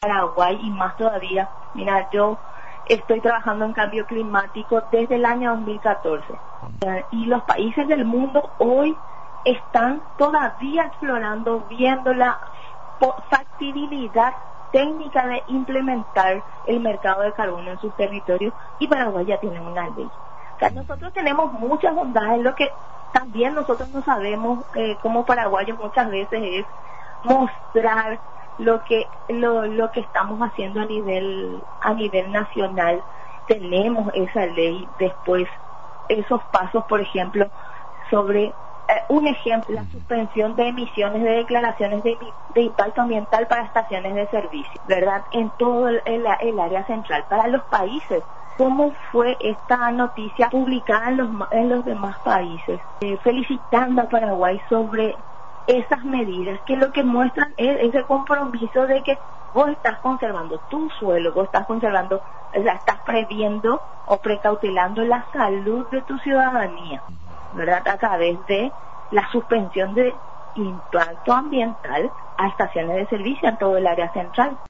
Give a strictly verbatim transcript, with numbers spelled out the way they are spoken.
Paraguay y más todavía. Mira, yo estoy trabajando en cambio climático desde el año dos mil catorce y los países del mundo hoy están todavía explorando, viendo la factibilidad técnica de implementar el mercado de carbono en sus territorios, y Paraguay ya tiene una ley. O sea, nosotros tenemos muchas bondades. Lo que también nosotros no sabemos eh, como paraguayos muchas veces es mostrar lo que lo, lo que estamos haciendo a nivel a nivel nacional. Tenemos esa ley, después esos pasos, por ejemplo, sobre eh, un ejemplo, la suspensión de emisiones de declaraciones de, de impacto ambiental para estaciones de servicio, ¿verdad? En todo el, el, el área central. Para los países, ¿cómo fue esta noticia publicada en los, en los demás países? Eh, felicitando a Paraguay sobre esas medidas, que lo que muestran es ese compromiso de que vos estás conservando tu suelo, vos estás conservando, o sea, estás previendo o precautelando la salud de tu ciudadanía, ¿verdad? A través de la suspensión de impacto ambiental a estaciones de servicio en todo el área central.